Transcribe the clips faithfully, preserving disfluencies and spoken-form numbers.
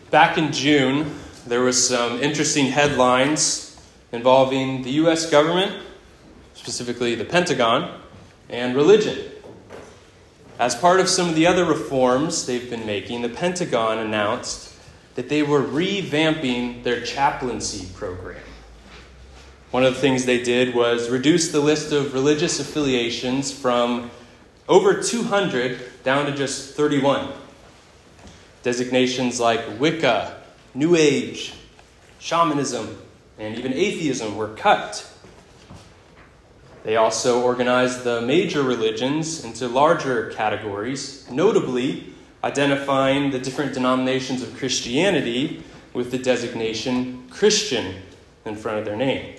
Back in June, there was some interesting headlines involving the U S government, specifically the Pentagon, and religion. As part of some of the other reforms they've been making, the Pentagon announced that they were revamping their chaplaincy program. One of the things they did was reduce the list of religious affiliations from over two hundred down to just thirty-one. Designations like Wicca, New Age, shamanism, and even atheism were cut. They also organized the major religions into larger categories, notably identifying the different denominations of Christianity with the designation Christian in front of their name.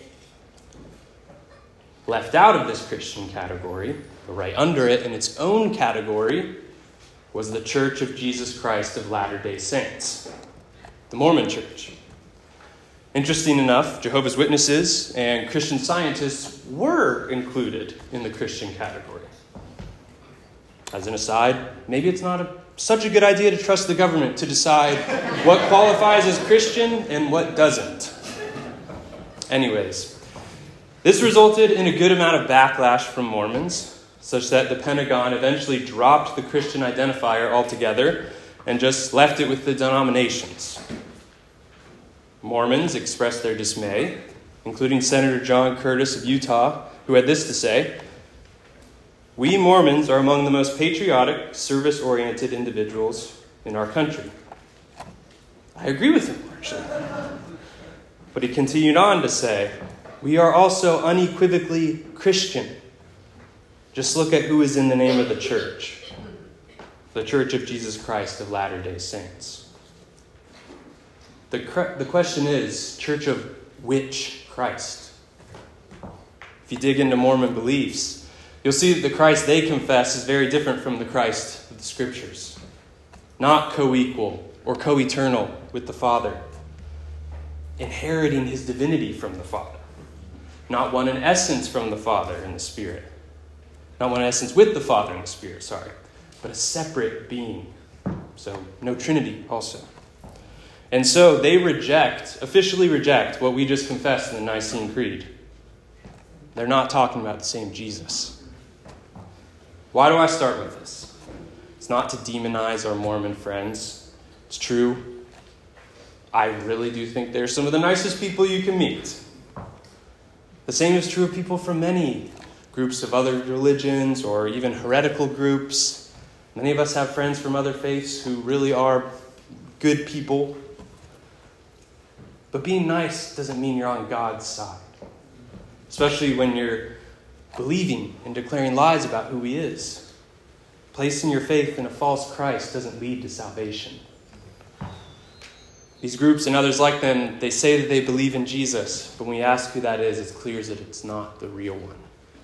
Left out of this Christian category, but right under it in its own category, was the Church of Jesus Christ of Latter-day Saints, the Mormon Church. Interesting enough, Jehovah's Witnesses and Christian Scientists were included in the Christian category. As an aside, maybe it's not a, such a good idea to trust the government to decide what qualifies as Christian and what doesn't. Anyways, this resulted in a good amount of backlash from Mormons, such that the Pentagon eventually dropped the Christian identifier altogether and just left it with the denominations. Mormons expressed their dismay, including Senator John Curtis of Utah, who had this to say: "We Mormons are among the most patriotic, service-oriented individuals in our country." I agree with him, actually. But he continued on to say, "We are also unequivocally Christian. Just look at who is in the name of the church. The Church of Jesus Christ of Latter-day Saints." The, the question is, church of which Christ? If you dig into Mormon beliefs, you'll see that the Christ they confess is very different from the Christ of the Scriptures. Not co-equal or co-eternal with the Father. Inheriting his divinity from the Father. Not one in essence from the Father and the Spirit. Not one in essence with the Father and the Spirit, sorry. But a separate being. So no Trinity also. And so they reject, officially reject, what we just confessed in the Nicene Creed. They're not talking about the same Jesus. Why do I start with this? It's not to demonize our Mormon friends. It's true. I really do think they're some of the nicest people you can meet. The same is true of people from many groups of other religions or even heretical groups. Many of us have friends from other faiths who really are good people. But being nice doesn't mean you're on God's side, especially when you're believing and declaring lies about who he is. Placing your faith in a false Christ doesn't lead to salvation. These groups and others like them, they say that they believe in Jesus, but when we ask who that is, it's clear that it's not the real one.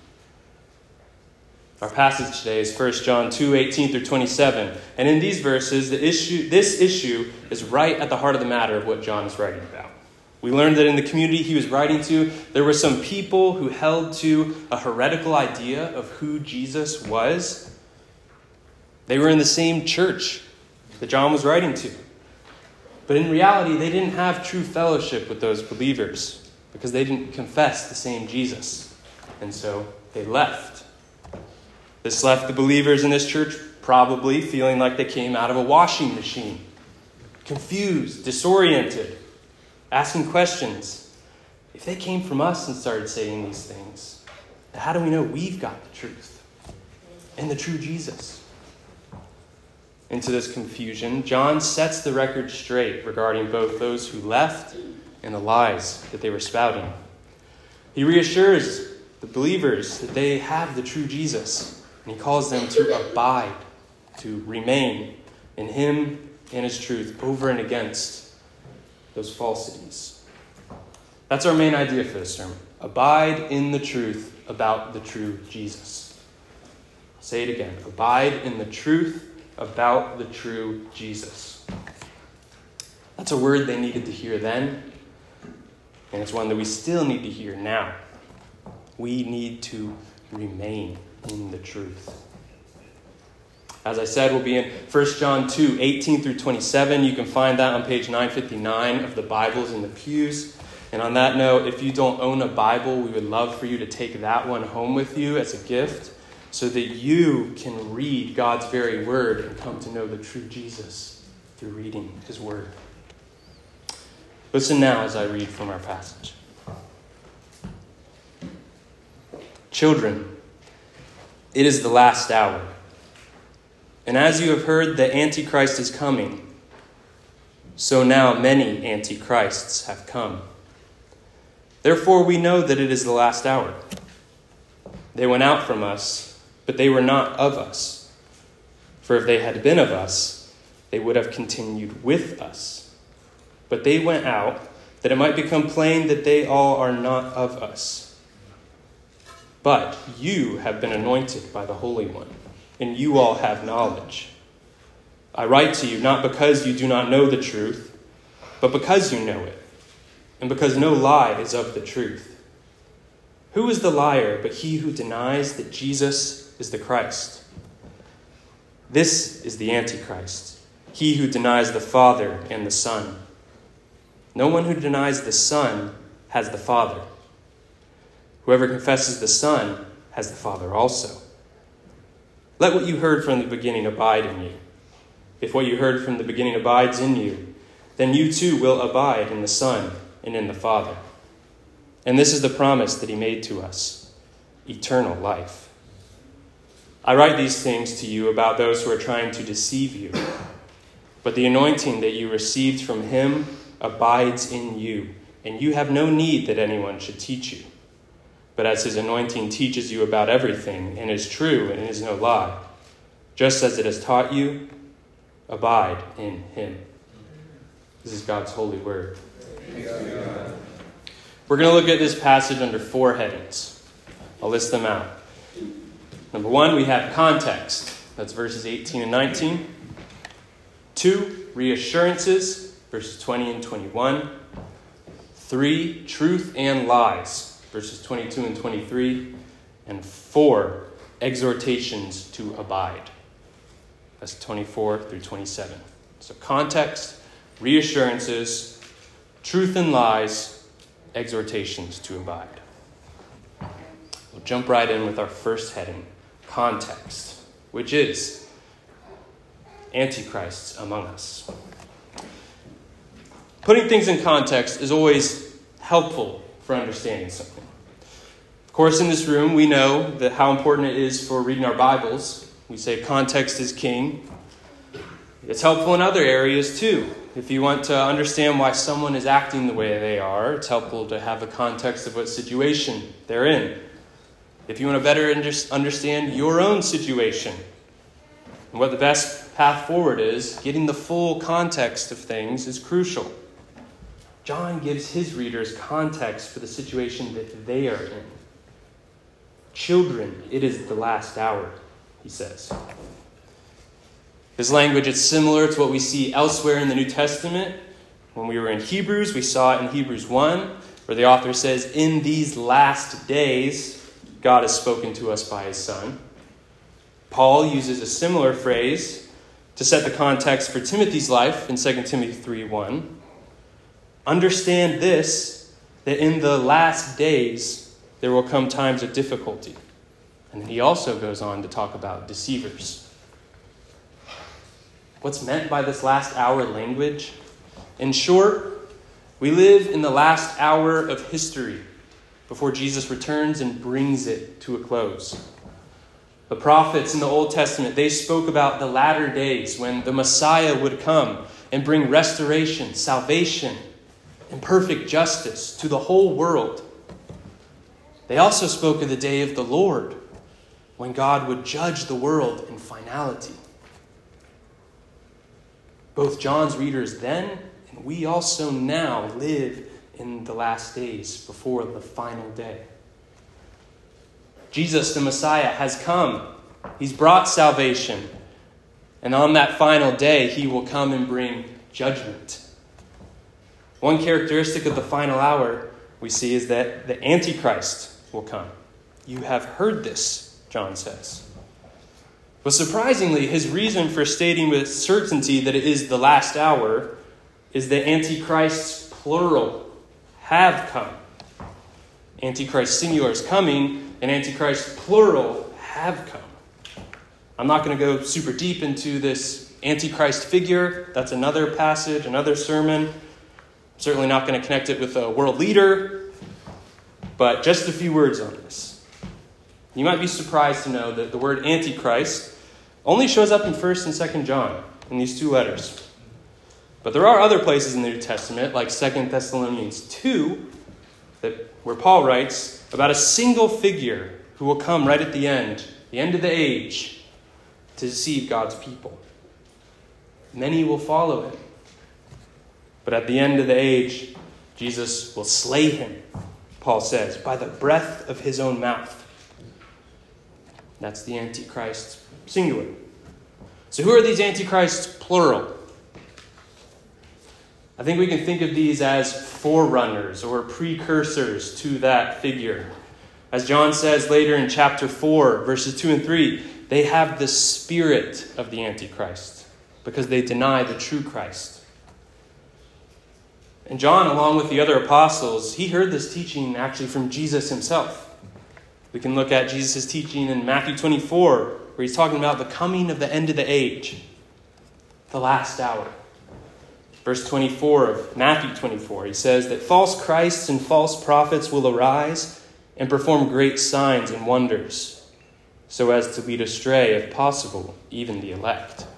Our passage today is First John two, eighteen through twenty-seven. And in these verses, the issue, this issue is right at the heart of the matter of what John is writing about. We learned that in the community he was writing to, there were some people who held to a heretical idea of who Jesus was. They were in the same church that John was writing to. But in reality, they didn't have true fellowship with those believers because they didn't confess the same Jesus. And so they left. This left the believers in this church probably feeling like they came out of a washing machine, confused, disoriented, asking questions. If they came from us and started saying these things, then how do we know we've got the truth and the true Jesus? Into this confusion, John sets the record straight regarding both those who left and the lies that they were spouting. He reassures the believers that they have the true Jesus, and he calls them to abide, to remain in him and his truth over and against those falsities. That's our main idea for this sermon. Abide in the truth about the true Jesus. I'll say it again. Abide in the truth about the true Jesus. That's a word they needed to hear then, and it's one that we still need to hear now. We need to remain in the truth. As I said, we'll be in First John two, eighteen through twenty-seven. You can find that on page nine fifty-nine of the Bibles in the pews. And on that note, if you don't own a Bible, we would love for you to take that one home with you as a gift so that you can read God's very word and come to know the true Jesus through reading his word. Listen now as I read from our passage. Children, it is the last hour. And as you have heard that Antichrist is coming, so now many Antichrists have come. Therefore we know that it is the last hour. They went out from us, but they were not of us. For if they had been of us, they would have continued with us. But they went out, that it might become plain that they all are not of us. But you have been anointed by the Holy One, and you all have knowledge. I write to you not because you do not know the truth, but because you know it, and because no lie is of the truth. Who is the liar but he who denies that Jesus is the Christ? This is the Antichrist, he who denies the Father and the Son. No one who denies the Son has the Father. Whoever confesses the Son has the Father also. Let what you heard from the beginning abide in you. If what you heard from the beginning abides in you, then you too will abide in the Son and in the Father. And this is the promise that he made to us, eternal life. I write these things to you about those who are trying to deceive you. But the anointing that you received from him abides in you, and you have no need that anyone should teach you. But as his anointing teaches you about everything, and is true and is no lie, just as it has taught you, abide in him. This is God's holy word. We're going to look at this passage under four headings. I'll list them out. Number one, we have context. That's verses eighteen and nineteen. Two, reassurances, verses twenty and twenty-one. Three, truth and lies, verses twenty-two and twenty-three. And four, exhortations to abide. That's twenty-four through twenty-seven. So context, reassurances, truth and lies, exhortations to abide. We'll jump right in with our first heading, context, which is Antichrists among us. Putting things in context is always helpful for understanding something. Of course, in this room, we know that how important it is for reading our Bibles. We say context is king. It's helpful in other areas too. If you want to understand why someone is acting the way they are, it's helpful to have a context of what situation they're in. If you want to better understand your own situation and what the best path forward is, getting the full context of things is crucial. John gives his readers context for the situation that they are in. Children, it is the last hour, he says. This language is similar to what we see elsewhere in the New Testament. When we were in Hebrews, we saw it in Hebrews one, where the author says, in these last days, God has spoken to us by his Son. Paul uses a similar phrase to set the context for Timothy's life in Second Timothy three one. Understand this, that in the last days there will come times of difficulty. And then he also goes on to talk about deceivers. What's meant by this last hour language? In short, we live in the last hour of history before Jesus returns and brings it to a close. The prophets in the Old Testament, they spoke about the latter days when the Messiah would come and bring restoration, salvation, and perfect justice to the whole world. They also spoke of the day of the Lord, when God would judge the world in finality. Both John's readers then and we also now live in the last days before the final day. Jesus, the Messiah, has come. He's brought salvation. And on that final day, he will come and bring judgment. One characteristic of the final hour we see is that the Antichrist will come. You have heard this, John says. But surprisingly, his reason for stating with certainty that it is the last hour is that Antichrists, plural, have come. Antichrist singular is coming, and Antichrist, plural, have come. I'm not going to go super deep into this Antichrist figure. That's another passage, another sermon. I'm certainly not going to connect it with a world leader, but just a few words on this. You might be surprised to know that the word Antichrist only shows up in First and Second John in these two letters. But there are other places in the New Testament, like Second Thessalonians two, that where Paul writes about a single figure who will come right at the end, the end of the age, to deceive God's people. Many will follow him. But at the end of the age, Jesus will slay him, Paul says, by the breath of his own mouth. That's the Antichrist singular. So who are these Antichrists plural? I think we can think of these as forerunners or precursors to that figure. As John says later in chapter four, verses two and three, they have the spirit of the Antichrist because they deny the true Christ. And John, along with the other apostles, he heard this teaching actually from Jesus himself. We can look at Jesus' teaching in Matthew twenty-four, where he's talking about the coming of the end of the age, the last hour. Verse twenty-four of Matthew twenty-four, he says that false Christs and false prophets will arise and perform great signs and wonders, so as to lead astray, if possible, even the elect.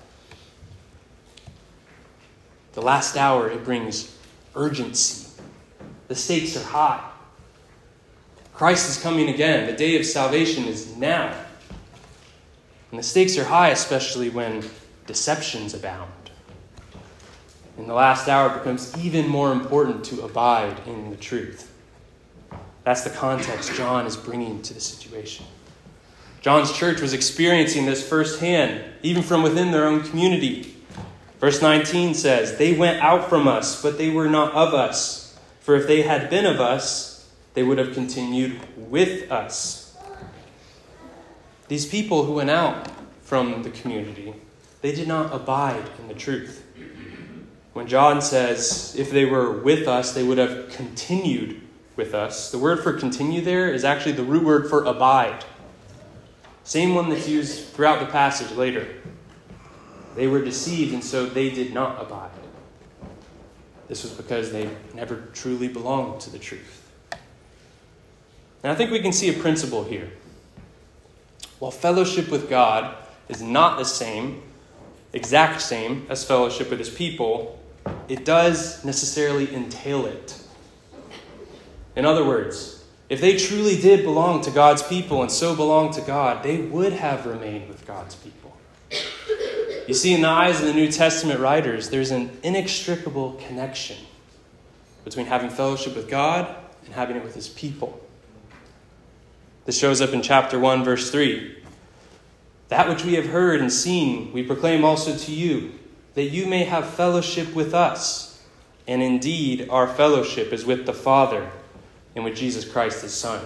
The last hour, it brings urgency. The stakes are high. Christ is coming again. The day of salvation is now. And the stakes are high, especially when deceptions abound. In the last hour, it becomes even more important to abide in the truth. That's the context John is bringing to the situation. John's church was experiencing this firsthand, even from within their own community. Verse nineteen says, "They went out from us, but they were not of us. For if they had been of us, they would have continued with us." These people who went out from the community, they did not abide in the truth. When John says, if they were with us, they would have continued with us, the word for continue there is actually the root word for abide. Same one that's used throughout the passage later. They were deceived, and so they did not abide. This was because they never truly belonged to the truth. And I think we can see a principle here. While fellowship with God is not the same, exact same, as fellowship with his people, it does necessarily entail it. In other words, if they truly did belong to God's people and so belong to God, they would have remained with God's people. You see, in the eyes of the New Testament writers, there's an inextricable connection between having fellowship with God and having it with his people. This shows up in chapter one, verse three. "That which we have heard and seen, we proclaim also to you, that you may have fellowship with us. And indeed, our fellowship is with the Father and with Jesus Christ, his Son."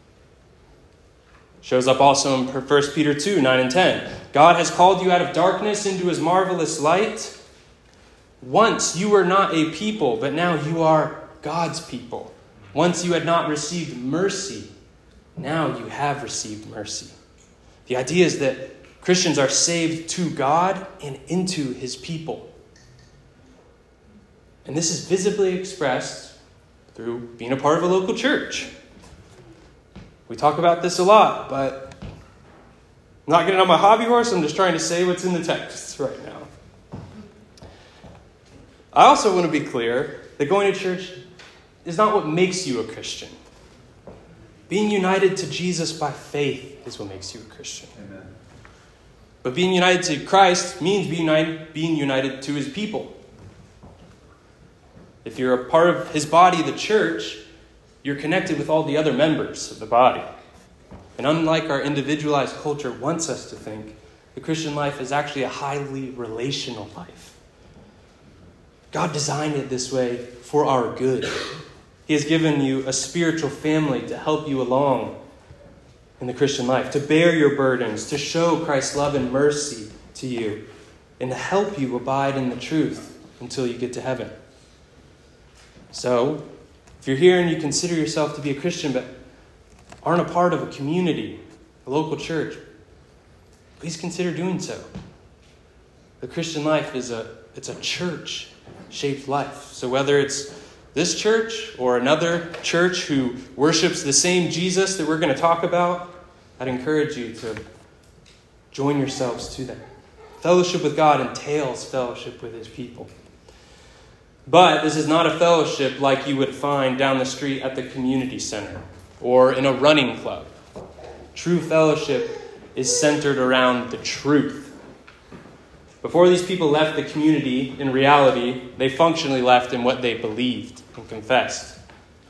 Shows up also in First Peter two, nine and ten. "God has called you out of darkness into his marvelous light. Once you were not a people, but now you are God's people. Once you had not received mercy, now you have received mercy." The idea is that Christians are saved to God and into his people. And this is visibly expressed through being a part of a local church. We talk about this a lot, but I'm not getting on my hobby horse. I'm just trying to say what's in the text right now. I also want to be clear that going to church is not what makes you a Christian. Being united to Jesus by faith is what makes you a Christian. Amen. But being united to Christ means being united, being united to his people. If you're a part of his body, the church, you're connected with all the other members of the body. And unlike our individualized culture wants us to think, the Christian life is actually a highly relational life. God designed it this way for our good. He has given you a spiritual family to help you along. in the Christian life, to bear your burdens, to show Christ's love and mercy to you, and to help you abide in the truth until you get to heaven. So, if you're here and you consider yourself to be a Christian but aren't a part of a community, a local church, please consider doing so. The Christian life is a it's a church-shaped life. So whether it's this church or another church who worships the same Jesus that we're going to talk about, I'd encourage you to join yourselves to them. Fellowship with God entails fellowship with his people. But this is not a fellowship like you would find down the street at the community center or in a running club. True fellowship is centered around the truth. Before these people left the community, in reality, they functionally left in what they believed and confessed,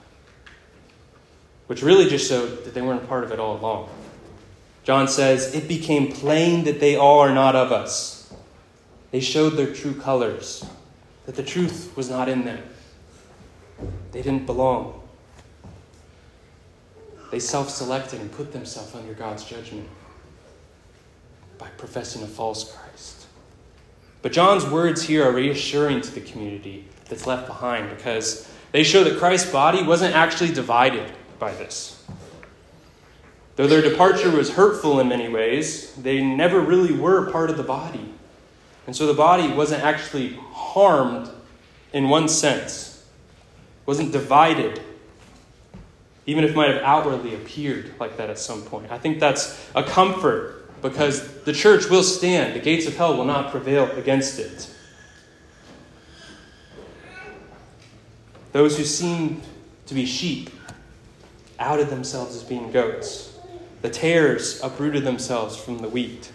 which really just showed that they weren't a part of it all along. John says, it became plain that they all are not of us. They showed their true colors, that the truth was not in them. They didn't belong. They self-selected and put themselves under God's judgment by professing a false Christ. But John's words here are reassuring to the community that's left behind because they show that Christ's body wasn't actually divided by this. Though their departure was hurtful in many ways, they never really were part of the body. And so the body wasn't actually harmed in one sense. It wasn't divided, even if it might have outwardly appeared like that at some point. I think that's a comfort because the church will stand. The gates of hell will not prevail against it. Those who seemed to be sheep outed themselves as being goats. The tares uprooted themselves from the wheat.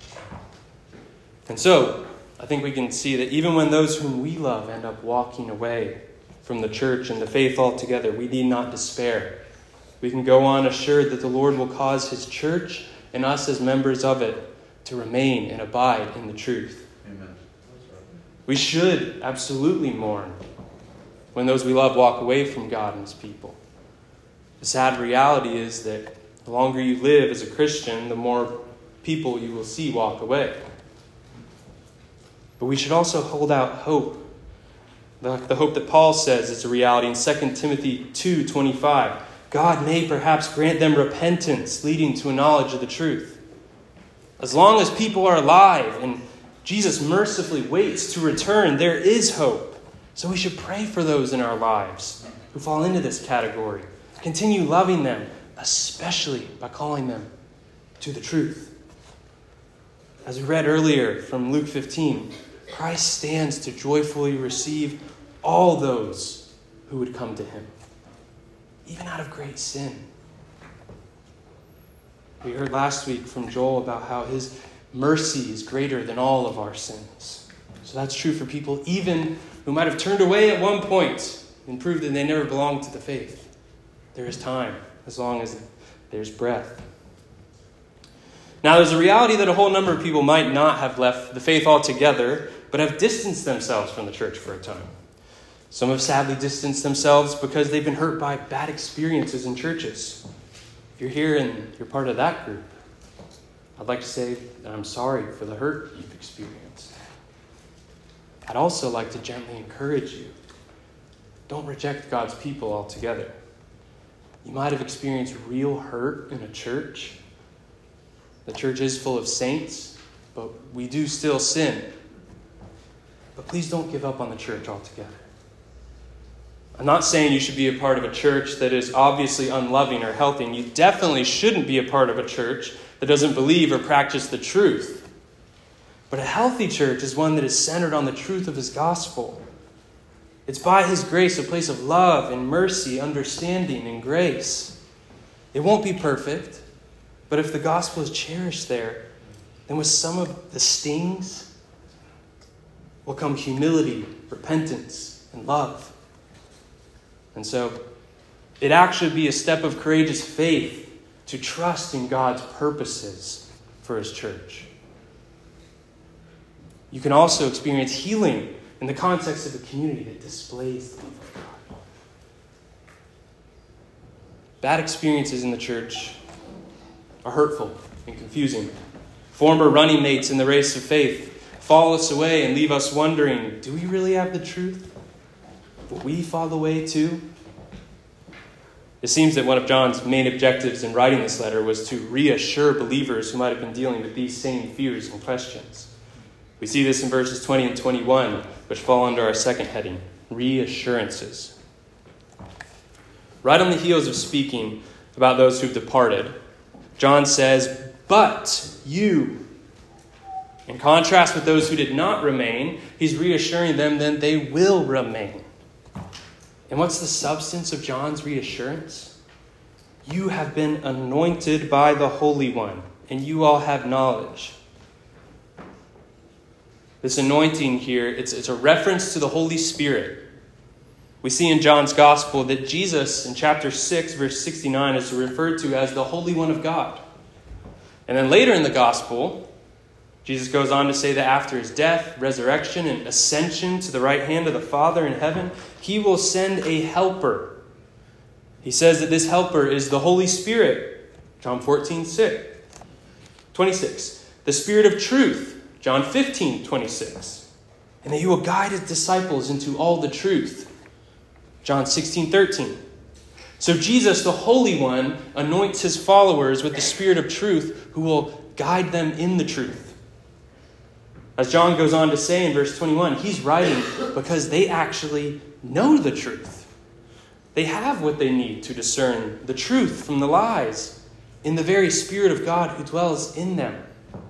And so, I think we can see that even when those whom we love end up walking away from the church and the faith altogether, we need not despair. We can go on assured that the Lord will cause his church and us as members of it to remain and abide in the truth. Amen. We should absolutely mourn when those we love walk away from God and his people. The sad reality is that the longer you live as a Christian, the more people you will see walk away. But we should also hold out hope. The, the hope that Paul says is a reality in Second Timothy two twenty-five. God may perhaps grant them repentance leading to a knowledge of the truth. As long as people are alive and Jesus mercifully waits to return, there is hope. So we should pray for those in our lives who fall into this category. Continue loving them, especially by calling them to the truth. As we read earlier from Luke fifteen, Christ stands to joyfully receive all those who would come to him, even out of great sin. We heard last week from Joel about how his mercy is greater than all of our sins. So that's true for people even who might have turned away at one point and proved that they never belonged to the faith. There is time as long as there's breath. Now, there's a reality that a whole number of people might not have left the faith altogether, but have distanced themselves from the church for a time. Some have sadly distanced themselves because they've been hurt by bad experiences in churches. If you're here and you're part of that group, I'd like to say that I'm sorry for the hurt you've experienced. I'd also like to gently encourage you. Don't reject God's people altogether. You might have experienced real hurt in a church. The church is full of saints, but we do still sin. But please don't give up on the church altogether. I'm not saying you should be a part of a church that is obviously unloving or healthy. And you definitely shouldn't be a part of a church that doesn't believe or practice the truth. But a healthy church is one that is centered on the truth of his gospel. It's by his grace a place of love and mercy, understanding and grace. It won't be perfect, but if the gospel is cherished there, then with some of the stings will come humility, repentance, and love. And so it actually be a step of courageous faith to trust in God's purposes for his church. You can also experience healing in the context of a community that displays the love of God. Bad experiences in the church are hurtful and confusing. Former running mates in the race of faith fall us away and leave us wondering, do we really have the truth? Will we fall away too? It seems that one of John's main objectives in writing this letter was to reassure believers who might have been dealing with these same fears and questions. We see this in verses twenty and twenty-one, which fall under our second heading, reassurances. Right on the heels of speaking about those who've departed, John says, but you. In contrast with those who did not remain, he's reassuring them that they will remain. And what's the substance of John's reassurance? You have been anointed by the Holy One, and you all have knowledge. This anointing here, it's, it's a reference to the Holy Spirit. We see in John's Gospel that Jesus, in chapter six, verse sixty-nine, is referred to as the Holy One of God. And then later in the Gospel, Jesus goes on to say that after his death, resurrection, and ascension to the right hand of the Father in heaven, he will send a helper. He says that this helper is the Holy Spirit. John fourteen, six, twenty-six. The Spirit of truth. John fifteen, twenty-six. And that he will guide his disciples into all the truth. John sixteen, thirteen. So Jesus, the Holy One, anoints his followers with the Spirit of truth who will guide them in the truth. As John goes on to say in verse twenty-one, he's writing because they actually know the truth. They have what they need to discern the truth from the lies in the very Spirit of God who dwells in them.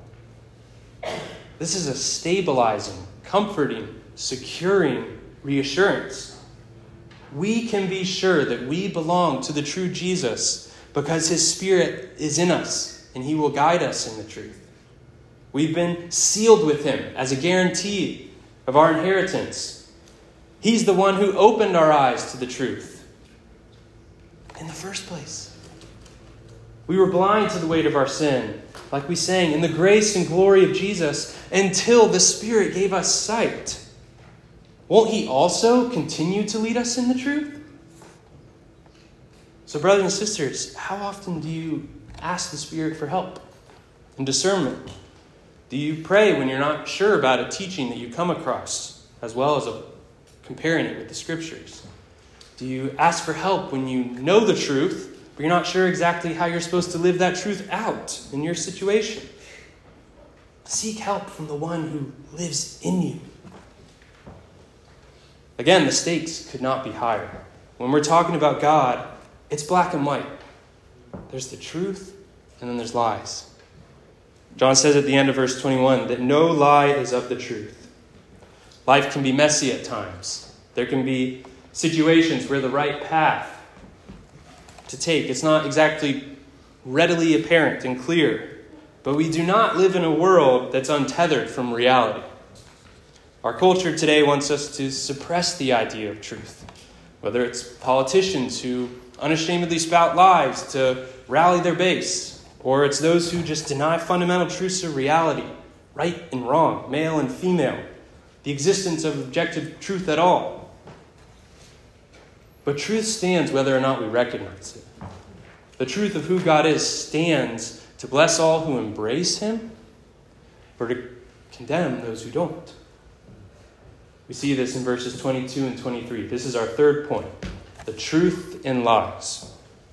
This is a stabilizing, comforting, securing reassurance. We can be sure that we belong to the true Jesus because his Spirit is in us and he will guide us in the truth. We've been sealed with him as a guarantee of our inheritance. He's the one who opened our eyes to the truth in the first place. We were blind to the weight of our sin, like we sang, in the grace and glory of Jesus, until the Spirit gave us sight. Won't he also continue to lead us in the truth? So, brothers and sisters, how often do you ask the Spirit for help and discernment? Do you pray when you're not sure about a teaching that you come across, as well as a, comparing it with the Scriptures? Do you ask for help when you know the truth, but you're not sure exactly how you're supposed to live that truth out in your situation? Seek help from the one who lives in you. Again, the stakes could not be higher. When we're talking about God, it's black and white. There's the truth, and then there's lies. John says at the end of verse twenty-one that no lie is of the truth. Life can be messy at times. There can be situations where the right path to take, it's not exactly readily apparent and clear. But we do not live in a world that's untethered from reality. Our culture today wants us to suppress the idea of truth, whether it's politicians who unashamedly spout lies to rally their base, or it's those who just deny fundamental truths of reality, right and wrong, male and female, the existence of objective truth at all. But truth stands whether or not we recognize it. The truth of who God is stands to bless all who embrace him, or to condemn those who don't. We see this in verses twenty-two and twenty-three. This is our third point, the truth in lies.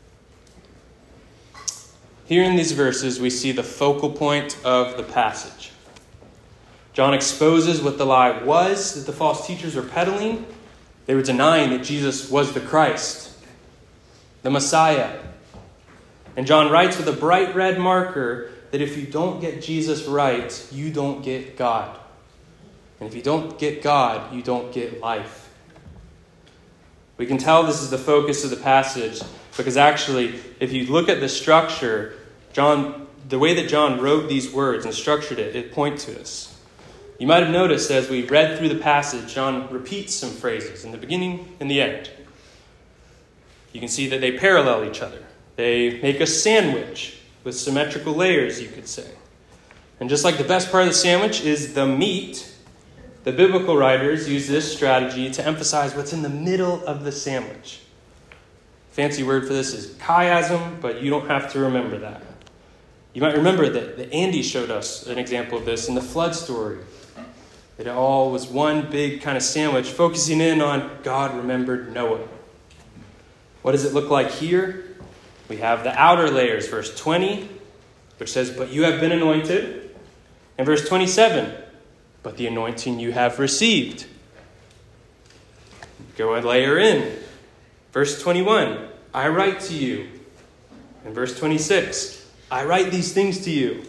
Here in these verses, we see the focal point of the passage. John exposes what the lie was that the false teachers were peddling. They were denying that Jesus was the Christ, the Messiah. And John writes with a bright red marker that if you don't get Jesus right, you don't get God. And if you don't get God, you don't get life. We can tell this is the focus of the passage because actually, if you look at the structure, John, the way that John wrote these words and structured it, it points to this. You might have noticed as we read through the passage, John repeats some phrases in the beginning and the end. You can see that they parallel each other. They make a sandwich with symmetrical layers, you could say. And just like the best part of the sandwich is the meat, the biblical writers use this strategy to emphasize what's in the middle of the sandwich. Fancy word for this is chiasm, but you don't have to remember that. You might remember that, that Andy showed us an example of this in the flood story. That it all was one big kind of sandwich, focusing in on God remembered Noah. What does it look like here? We have the outer layers, verse twenty, which says, but you have been anointed. And verse twenty-seven, but the anointing you have received. Go a layer in. Verse twenty-one, I write to you. And verse twenty-six, I write these things to you.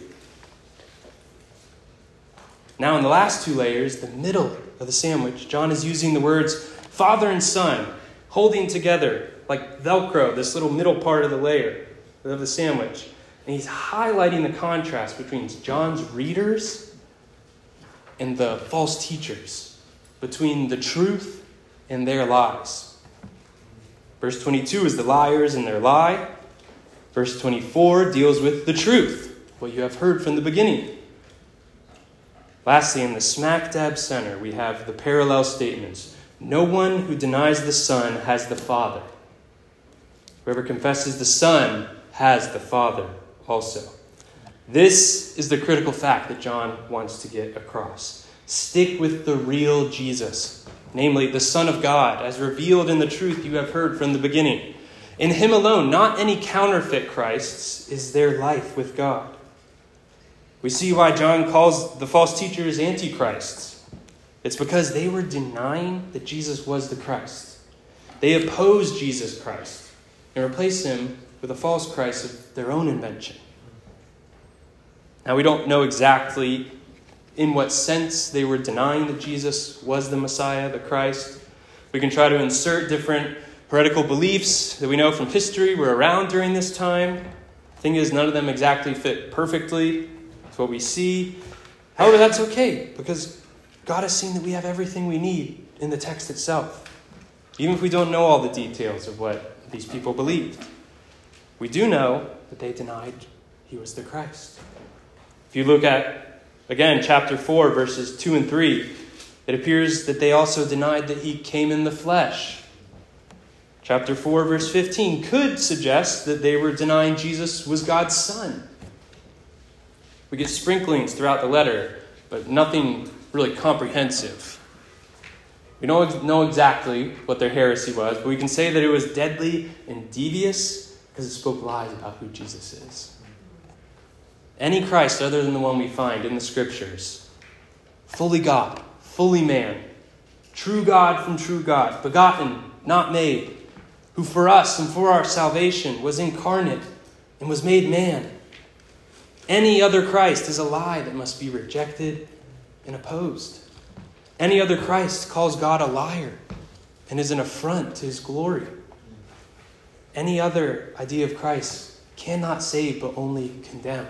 Now in the last two layers, the middle of the sandwich, John is using the words Father and Son, holding together like Velcro, this little middle part of the layer of the sandwich. And he's highlighting the contrast between John's readers and the false teachers, between the truth and their lies. Verse twenty-two is the liars and their lie. Verse twenty-four deals with the truth, what you have heard from the beginning. Lastly, in the smack dab center, we have the parallel statements. No one who denies the Son has the Father. Whoever confesses the Son has the Father also. This is the critical fact that John wants to get across. Stick with the real Jesus, namely the Son of God, as revealed in the truth you have heard from the beginning. In him alone, not any counterfeit Christs, is there life with God. We see why John calls the false teachers antichrists. It's because they were denying that Jesus was the Christ. They opposed Jesus Christ and replaced him with a false Christ of their own invention. Now, we don't know exactly in what sense they were denying that Jesus was the Messiah, the Christ. We can try to insert different heretical beliefs that we know from history were around during this time. The thing is, none of them exactly fit perfectly. It's what we see. However, that's okay, because God has seen that we have everything we need in the text itself, even if we don't know all the details of what these people believed. We do know that they denied he was the Christ. If you look at, again, chapter four, verses two and three, it appears that they also denied that he came in the flesh. Chapter four, verse fifteen could suggest that they were denying Jesus was God's Son. We get sprinklings throughout the letter, but nothing really comprehensive. We don't know exactly what their heresy was, but we can say that it was deadly and devious because it spoke lies about who Jesus is. Any Christ other than the one we find in the Scriptures, fully God, fully man, true God from true God, begotten, not made, who for us and for our salvation was incarnate and was made man. Any other Christ is a lie that must be rejected and opposed. Any other Christ calls God a liar and is an affront to his glory. Any other idea of Christ cannot save but only condemn.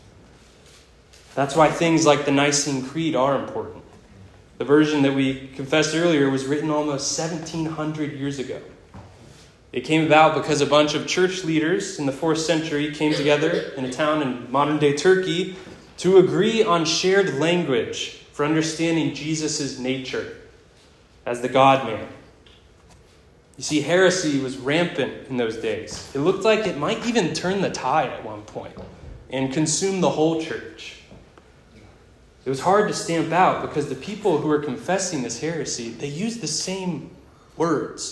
That's why things like the Nicene Creed are important. The version that we confessed earlier was written almost seventeen hundred years ago. It came about because a bunch of church leaders in the fourth century came together in a town in modern-day Turkey to agree on shared language for understanding Jesus' nature as the God-man. You see, heresy was rampant in those days. It looked like it might even turn the tide at one point and consume the whole church. It was hard to stamp out because the people who were confessing this heresy, they used the same words.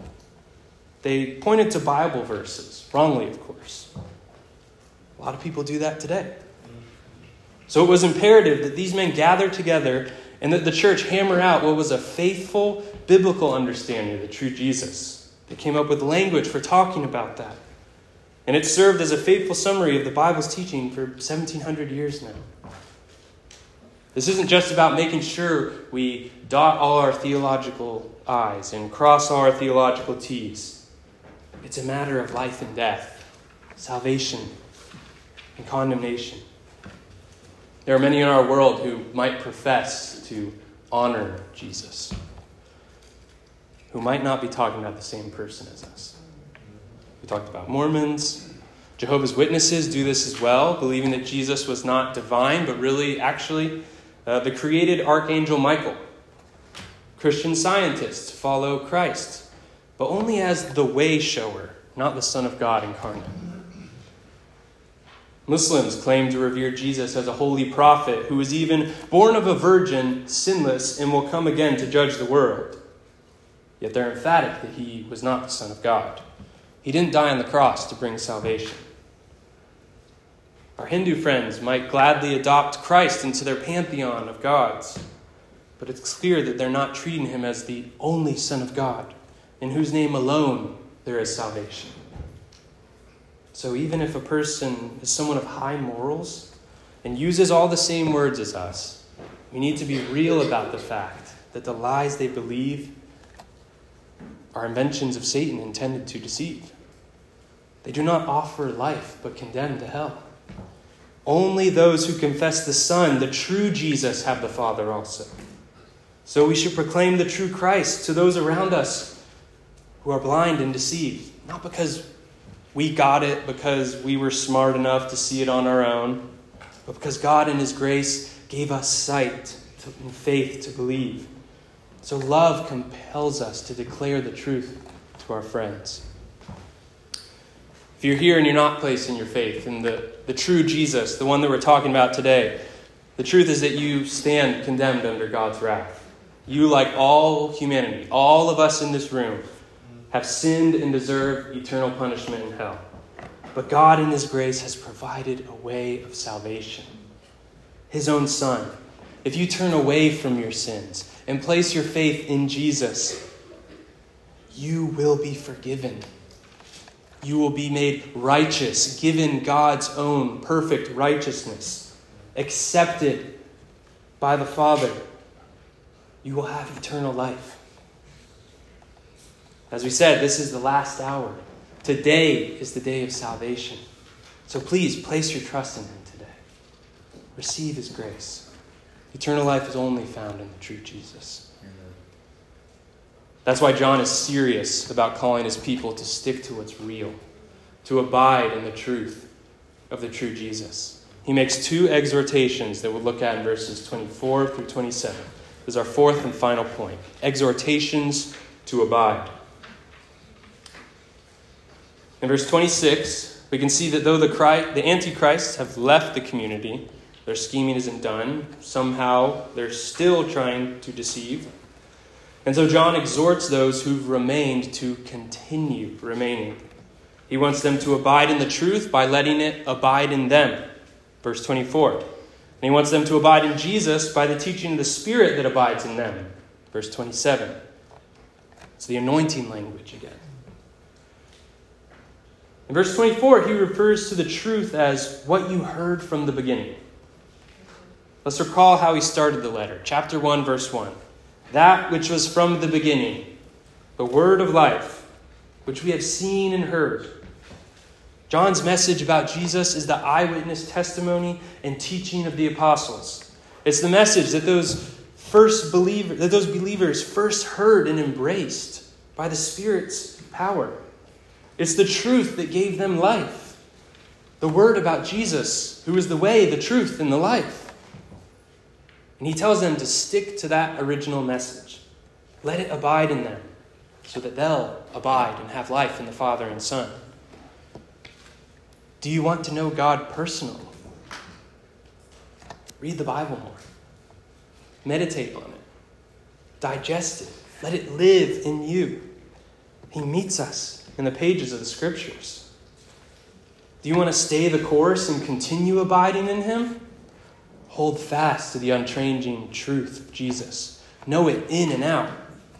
They pointed to Bible verses, wrongly, of course. A lot of people do that today. So it was imperative that these men gather together and that the church hammer out what was a faithful biblical understanding of the true Jesus. They came up with language for talking about that. And it served as a faithful summary of the Bible's teaching for seventeen hundred years now. This isn't just about making sure we dot all our theological I's and cross all our theological T's. It's a matter of life and death, salvation and condemnation. There are many in our world who might profess to honor Jesus, who might not be talking about the same person as us. We talked about Mormons. Jehovah's Witnesses do this as well, believing that Jesus was not divine, but really actually uh, the created Archangel Michael. Christian Scientists follow Christ, but only as the way shower, not the Son of God incarnate. Muslims claim to revere Jesus as a holy prophet who was even born of a virgin, sinless, and will come again to judge the world. Yet they're emphatic that he was not the Son of God. He didn't die on the cross to bring salvation. Our Hindu friends might gladly adopt Christ into their pantheon of gods, but it's clear that they're not treating him as the only Son of God, in whose name alone there is salvation. So even if a person is someone of high morals and uses all the same words as us, we need to be real about the fact that the lies they believe are inventions of Satan intended to deceive. They do not offer life, but condemn to hell. Only those who confess the Son, the true Jesus, have the Father also. So we should proclaim the true Christ to those around us who are blind and deceived, not because we got it, because we were smart enough to see it on our own, but because God in his grace gave us sight and faith to believe. So love compels us to declare the truth to our friends. If you're here and you're not placing your faith in the, the true Jesus, the one that we're talking about today, the truth is that you stand condemned under God's wrath. You, like all humanity, all of us in this room, have sinned and deserve eternal punishment in hell. But God in his grace has provided a way of salvation. His own Son. If you turn away from your sins and place your faith in Jesus, you will be forgiven. You will be made righteous, given God's own perfect righteousness, accepted by the Father. You will have eternal life. As we said, this is the last hour. Today is the day of salvation. So please place your trust in him today. Receive his grace. Eternal life is only found in the true Jesus. Amen. That's why John is serious about calling his people to stick to what's real, to abide in the truth of the true Jesus. He makes two exhortations that we'll look at in verses twenty-four through twenty-seven. This is our fourth and final point. Exhortations to abide. In verse twenty-six, we can see that though the Christ, the Antichrists have left the community, their scheming isn't done. Somehow they're still trying to deceive. And so John exhorts those who've remained to continue remaining. He wants them to abide in the truth by letting it abide in them. Verse twenty-four. And he wants them to abide in Jesus by the teaching of the Spirit that abides in them. Verse twenty-seven. It's the anointing language again. In verse twenty-four, he refers to the truth as what you heard from the beginning. Let's recall how he started the letter. Chapter one, verse one. That which was from the beginning, the word of life, which we have seen and heard. John's message about Jesus is the eyewitness testimony and teaching of the apostles. It's the message that those first believers, that those believers first heard and embraced by the Spirit's power. It's the truth that gave them life. The word about Jesus, who is the way, the truth, and the life. And he tells them to stick to that original message. Let it abide in them so that they'll abide and have life in the Father and Son. Do you want to know God personally? Read the Bible more. Meditate on it. Digest it. Let it live in you. He meets us in the pages of the Scriptures. Do you want to stay the course and continue abiding in him? Hold fast to the unchanging truth of Jesus. Know it in and out.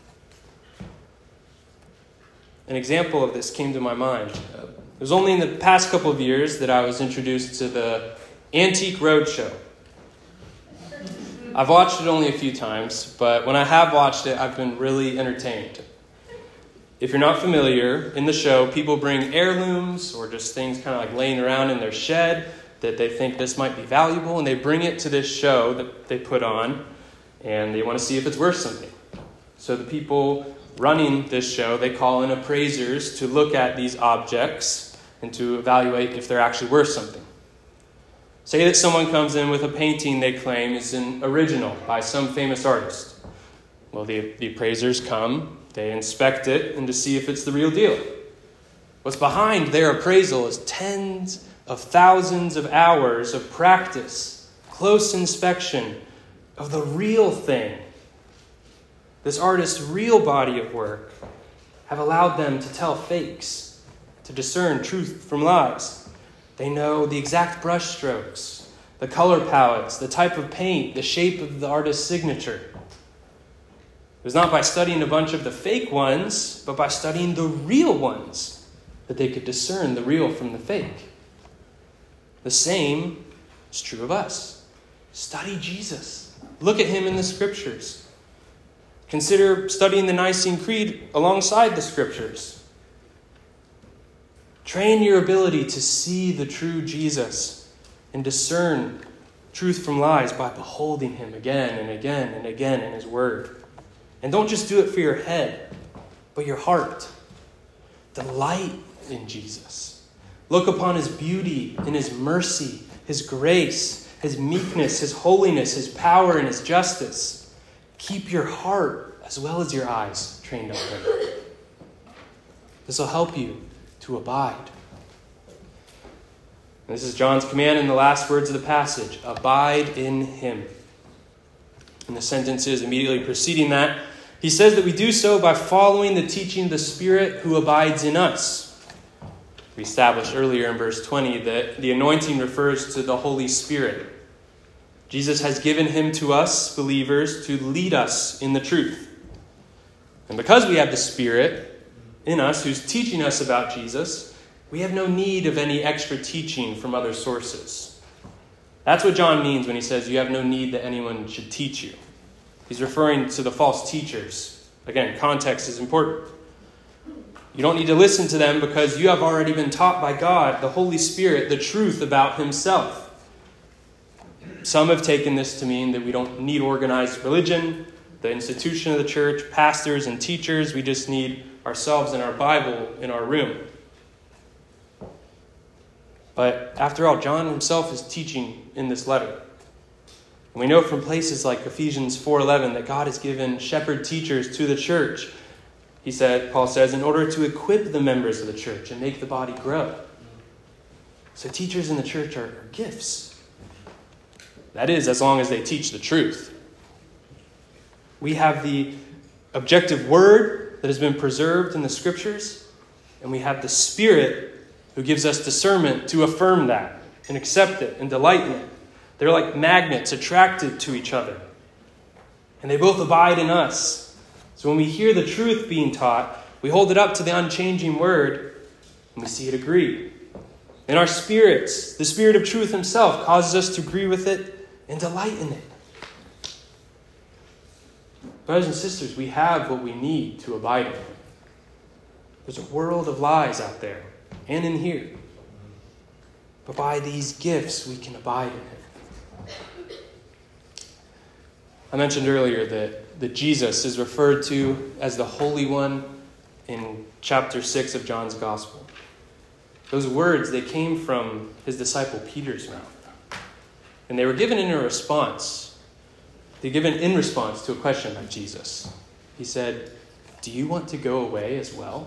An example of this came to my mind. It was only in the past couple of years that I was introduced to the Antique Roadshow. I've watched it only a few times, but when I have watched it, I've been really entertained. If you're not familiar, in the show, people bring heirlooms or just things kind of like laying around in their shed that they think this might be valuable, and they bring it to this show that they put on, and they want to see if it's worth something. So the people running this show, they call in appraisers to look at these objects and to evaluate if they're actually worth something. Say that someone comes in with a painting they claim is an original by some famous artist. Well, the, the appraisers come, they inspect it, and to see if it's the real deal. What's behind their appraisal is tens of thousands of hours of practice, close inspection of the real thing, this artist's real body of work, have allowed them to tell fakes, to discern truth from lies. They know the exact brush strokes, the color palettes, the type of paint, the shape of the artist's signature. It was not by studying a bunch of the fake ones, but by studying the real ones that they could discern the real from the fake. The same is true of us. Study Jesus. Look at him in the scriptures. Consider studying the Nicene Creed alongside the scriptures. Train your ability to see the true Jesus and discern truth from lies by beholding him again and again and again in his word. And don't just do it for your head, but your heart. Delight in Jesus. Look upon his beauty and his mercy, his grace, his meekness, his holiness, his power, and his justice. Keep your heart as well as your eyes trained on him. This will help you to abide. And this is John's command in the last words of the passage. Abide in him. In the sentences immediately preceding that, he says that we do so by following the teaching of the Spirit who abides in us. We established earlier in verse twenty that the anointing refers to the Holy Spirit. Jesus has given him to us, believers, to lead us in the truth. And because we have the Spirit in us who's teaching us about Jesus, we have no need of any extra teaching from other sources. That's what John means when he says you have no need that anyone should teach you. He's referring to the false teachers. Again, context is important. You don't need to listen to them because you have already been taught by God, the Holy Spirit, the truth about himself. Some have taken this to mean that we don't need organized religion, the institution of the church, pastors and teachers. We just need ourselves and our Bible in our room. But after all, John himself is teaching in this letter. And we know from places like Ephesians four eleven that God has given shepherd teachers to the church. He said, Paul says, in order to equip the members of the church and make the body grow. So teachers in the church are, are gifts. That is, as long as they teach the truth. We have the objective word that has been preserved in the scriptures, and we have the Spirit who gives us discernment to affirm that and accept it and delight in it. They're like magnets attracted to each other. And they both abide in us. So when we hear the truth being taught, we hold it up to the unchanging word and we see it agree. And our spirits, the Spirit of truth himself, causes us to agree with it and delight in it. Brothers and sisters, we have what we need to abide in. There's a world of lies out there and in here. But by these gifts, we can abide in it. I mentioned earlier that, that Jesus is referred to as the Holy One in chapter six of John's Gospel. Those words, they came from his disciple Peter's mouth. And they were given in a response. They were given in response to a question by Jesus. He said, do you want to go away as well?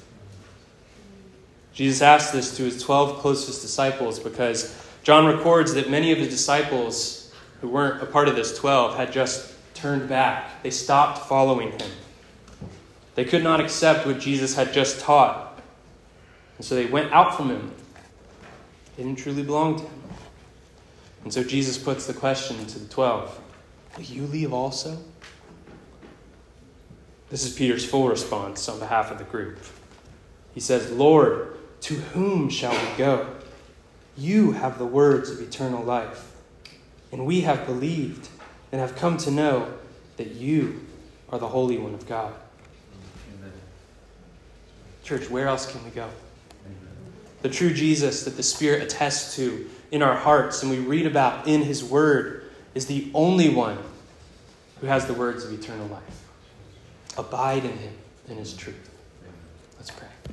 Jesus asked this to his twelve closest disciples because John records that many of his disciples who weren't a part of this twelve had just turned back. They stopped following him. They could not accept what Jesus had just taught. And so they went out from him. They didn't truly belong to him. And so Jesus puts the question to the twelve, will you leave also? This is Peter's full response on behalf of the group. He says, Lord, to whom shall we go? You have the words of eternal life. And we have believed and have come to know that you are the Holy One of God. Amen. Church, where else can we go? Amen. The true Jesus that the Spirit attests to in our hearts and we read about in his word is the only one who has the words of eternal life. Abide in him, in his truth. Let's pray.